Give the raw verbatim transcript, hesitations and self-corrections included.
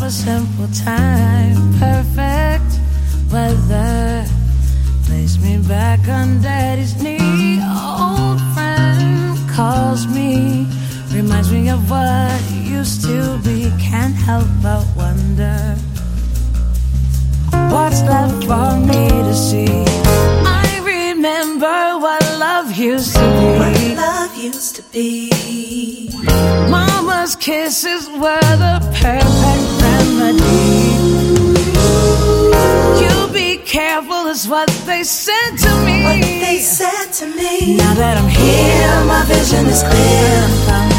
a simple time. Perfect weather, place me back on daddy's knee. Old friend calls me, reminds me of what used to be. Can't help but wonder what's left for me to see. I remember what love used to be. What love used to be. Mama's kisses were the perfect remedy. You be careful is what they said to me. What they said to me. Now that I'm here, my vision is clear.